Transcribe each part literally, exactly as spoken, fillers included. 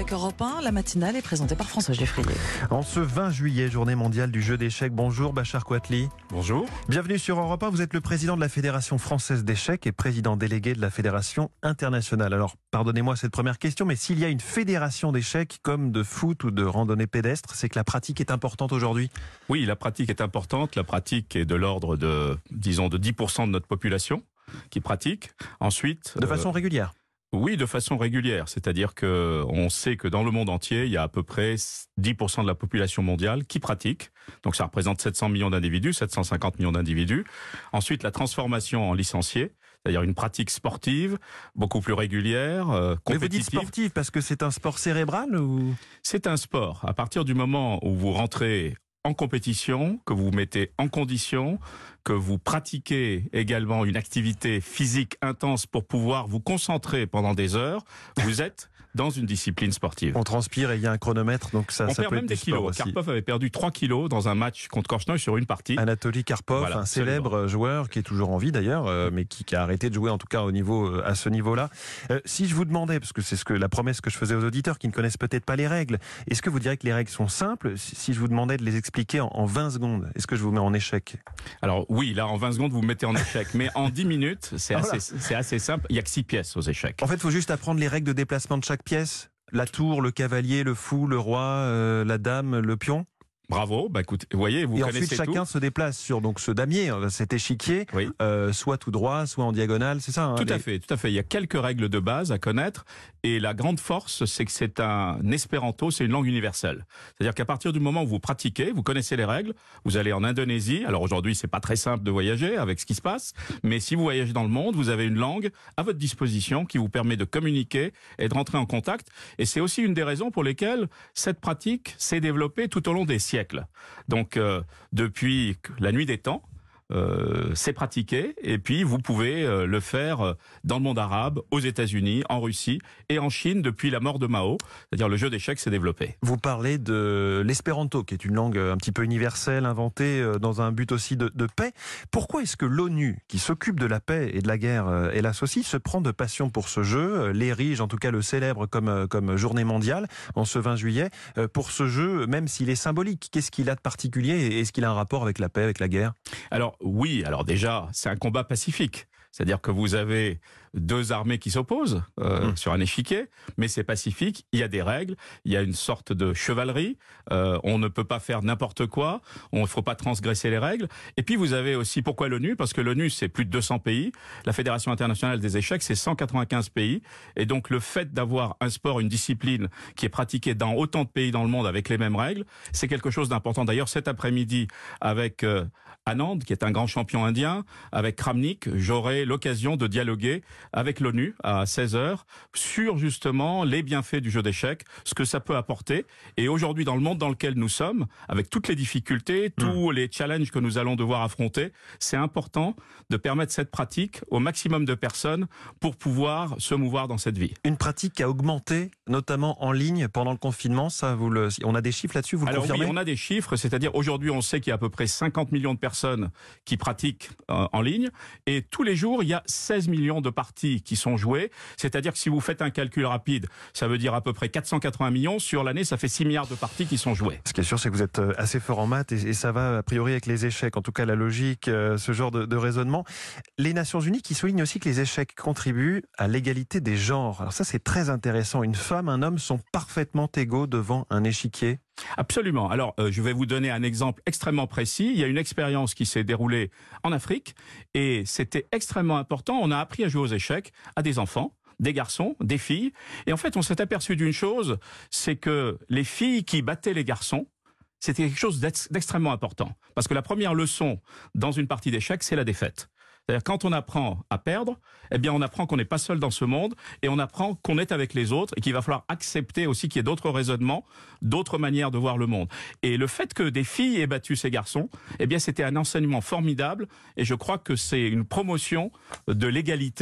avec Europe un, la matinale est présentée par François Geffrier. En ce vingt juillet, journée mondiale du jeu d'échecs. Bonjour Bachar Kouatli. Bonjour. Bienvenue sur Europe un. Vous êtes le président de la Fédération française d'échecs et président délégué de la Fédération internationale. Alors, pardonnez-moi cette première question, mais s'il y a une fédération d'échecs comme de foot ou de randonnée pédestre, c'est que la pratique est importante aujourd'hui? Oui, la pratique est importante. La pratique est de l'ordre de, disons, de dix pour cent de notre population qui pratique. Ensuite, de façon euh, régulière. Oui, de façon régulière. C'est-à-dire que on sait que dans le monde entier, il y a à peu près dix pour cent de la population mondiale qui pratique. Donc ça représente sept cents millions d'individus, sept cent cinquante millions d'individus. Ensuite, la transformation en licencié, c'est-à-dire une pratique sportive beaucoup plus régulière, euh, compétitive. Mais vous dites sportive parce que c'est un sport cérébral ou... C'est un sport. À partir du moment où vous rentrez en compétition, que vous vous mettez en condition, que vous pratiquez également une activité physique intense pour pouvoir vous concentrer pendant des heures, vous êtes dans une discipline sportive. On transpire et il y a un chronomètre, donc ça, on ça perd peut même être des du sport kilos. aussi. Karpov avait perdu trois kilos dans un match contre Korchnoi sur une partie. Anatoly Karpov, Voilà, un célèbre absolument. joueur qui est toujours en vie d'ailleurs, euh, mais qui, qui a arrêté de jouer en tout cas au niveau, euh, à ce niveau-là. Euh, si je vous demandais, parce que c'est ce que la promesse que je faisais aux auditeurs qui ne connaissent peut-être pas les règles, est-ce que vous diriez que les règles sont simples? Si je vous demandais de les expliquer en, en vingt secondes, est-ce que je vous mets en échec? Alors oui, là en vingt secondes vous me mettez en échec, mais en dix minutes c'est Ah, assez, voilà. c'est assez simple. Il n'y a que six pièces aux échecs. En fait, il faut juste apprendre les règles de déplacement de chaque pièce. La tour, le cavalier, le fou, le roi, euh, la dame, le pion. Bravo, bah écoutez, vous voyez, vous Et connaissez ensuite, chacun tout. se déplace sur donc ce damier, cet échiquier, Oui. euh, soit tout droit, soit en diagonale, c'est ça hein, Tout les... à fait, tout à fait. Il y a quelques règles de base à connaître et la grande force, c'est que c'est un espéranto, c'est une langue universelle. C'est-à-dire qu'à partir du moment où vous pratiquez, vous connaissez les règles, vous allez en Indonésie. Alors aujourd'hui, c'est pas très simple de voyager avec ce qui se passe, mais si vous voyagez dans le monde, vous avez une langue à votre disposition qui vous permet de communiquer et de rentrer en contact. Et c'est aussi une des raisons pour lesquelles cette pratique s'est développée tout au long des siècles. Donc Donc, euh, depuis la nuit des temps, euh, c'est pratiqué et puis vous pouvez euh, le faire dans le monde arabe, aux États-Unis, en Russie et en Chine depuis la mort de Mao. C'est-à-dire le jeu d'échecs s'est développé. Vous parlez de l'espéranto, qui est une langue un petit peu universelle, inventée dans un but aussi de, de paix. Pourquoi est-ce que l'ONU, qui s'occupe de la paix et de la guerre, elle associe, se prend de passion pour ce jeu, l'érige, en tout cas le célèbre comme, comme journée mondiale, en ce vingt juillet, pour ce jeu, même s'il est symbolique? Qu'est-ce qu'il a de particulier et est-ce qu'il a un rapport avec la paix, avec la guerre? Alors oui, alors déjà, c'est un combat pacifique. C'est-à-dire que vous avez deux armées qui s'opposent euh, mmh. sur un échiquier, mais c'est pacifique, il y a des règles, il y a une sorte de chevalerie, euh, on ne peut pas faire n'importe quoi, il ne faut pas transgresser les règles. Et puis vous avez aussi, pourquoi l'ONU? Parce que l'ONU, c'est plus de deux cents pays, la Fédération internationale des échecs, c'est cent quatre-vingt-quinze pays, et donc le fait d'avoir un sport, une discipline qui est pratiquée dans autant de pays dans le monde avec les mêmes règles, c'est quelque chose d'important. D'ailleurs, cet après-midi, avec euh, Anand, qui est un grand champion indien, avec Kramnik, j'aurai l'occasion de dialoguer avec l'ONU à seize heures sur justement les bienfaits du jeu d'échecs, ce que ça peut apporter. Et aujourd'hui, dans le monde dans lequel nous sommes, avec toutes les difficultés, tous mmh. les challenges que nous allons devoir affronter, c'est important de permettre cette pratique au maximum de personnes pour pouvoir se mouvoir dans cette vie. Une pratique qui a augmenté, notamment en ligne pendant le confinement, ça vous le... on a des chiffres là-dessus, vous le Alors confirmez? oui, on a des chiffres, c'est-à-dire aujourd'hui on sait qu'il y a à peu près cinquante millions de personnes qui pratiquent euh, en ligne et tous les jours il y a seize millions de parties qui sont jouées, c'est-à-dire que si vous faites un calcul rapide, ça veut dire à peu près quatre cent quatre-vingts millions, sur l'année ça fait six milliards de parties qui sont jouées. Ce qui est sûr, c'est que vous êtes assez fort en maths et, et ça va a priori avec les échecs, en tout cas la logique, euh, ce genre de, de raisonnement. Les Nations Unies qui soulignent aussi que les échecs contribuent à l'égalité des genres. Alors ça c'est très intéressant, une femme, un homme sont parfaitement égaux devant un échiquier. Absolument. Alors, euh, je vais vous donner un exemple extrêmement précis. Il y a une expérience qui s'est déroulée en Afrique et c'était extrêmement important. On a appris à jouer aux échecs à des enfants, des garçons, des filles. Et en fait, on s'est aperçu d'une chose, c'est que les filles qui battaient les garçons, c'était quelque chose d'extrêmement important. Parce que la première leçon dans une partie d'échecs, c'est la défaite. C'est-à-dire quand on apprend à perdre, eh bien on apprend qu'on n'est pas seul dans ce monde et on apprend qu'on est avec les autres et qu'il va falloir accepter aussi qu'il y ait d'autres raisonnements, d'autres manières de voir le monde. Et le fait que des filles aient battu ces garçons, eh bien c'était un enseignement formidable et je crois que c'est une promotion de l'égalité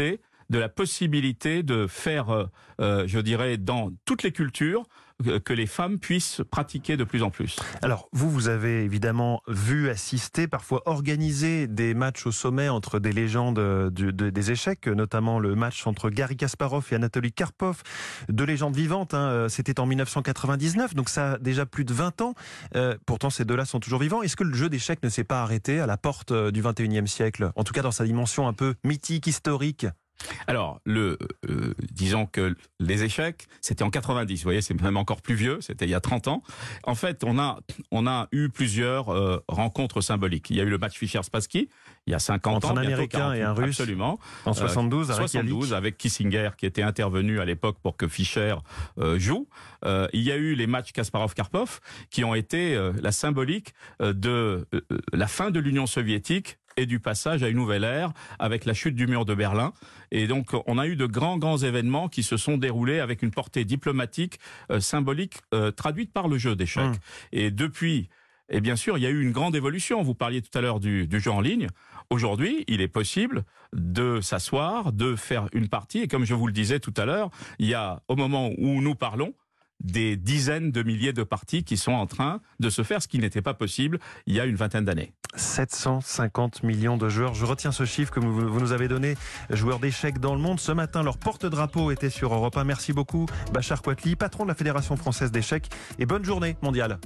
de la possibilité de faire, euh, euh, je dirais, dans toutes les cultures, que les femmes puissent pratiquer de plus en plus. Alors, vous, vous avez évidemment vu, assisté, parfois organisé des matchs au sommet entre des légendes du, de, des échecs, notamment le match entre Garry Kasparov et Anatoly Karpov, deux légendes vivantes, hein, c'était en mille neuf cent quatre-vingt-dix-neuf, donc ça a déjà plus de vingt ans. Euh, pourtant, ces deux-là sont toujours vivants. Est-ce que le jeu d'échecs ne s'est pas arrêté à la porte du vingt et unième siècle, en tout cas dans sa dimension un peu mythique, historique ? Alors, le, euh, disons que les échecs, c'était en quatre-vingt-dix, vous voyez, c'est même encore plus vieux, c'était il y a trente ans. En fait, on a, on a eu plusieurs euh, rencontres symboliques. Il y a eu le match Fischer-Spassky, il y a cinquante Entre ans. Entre un Américain et un Russe. Absolument. En soixante-douze, euh, avec soixante-douze, avec Kissinger, qui était intervenu à l'époque pour que Fischer euh, joue. Euh, il y a eu les matchs Kasparov-Karpov, qui ont été euh, la symbolique euh, de euh, la fin de l'Union soviétique et du passage à une nouvelle ère avec la chute du mur de Berlin. Et donc, on a eu de grands, grands événements qui se sont déroulés avec une portée diplomatique, euh, symbolique, euh, traduite par le jeu d'échecs. Mmh. Et depuis, et bien sûr, il y a eu une grande évolution. Vous parliez tout à l'heure du, du jeu en ligne. Aujourd'hui, il est possible de s'asseoir, de faire une partie. Et comme je vous le disais tout à l'heure, il y a, au moment où nous parlons, des dizaines de milliers de parties qui sont en train de se faire, ce qui n'était pas possible il y a une vingtaine d'années. sept cent cinquante millions de joueurs. Je retiens ce chiffre que vous, vous nous avez donné. Joueurs d'échecs dans le monde. Ce matin, leur porte-drapeau était sur Europe un. Merci beaucoup, Bachar Quatli, patron de la Fédération française d'échecs. Et bonne journée mondiale.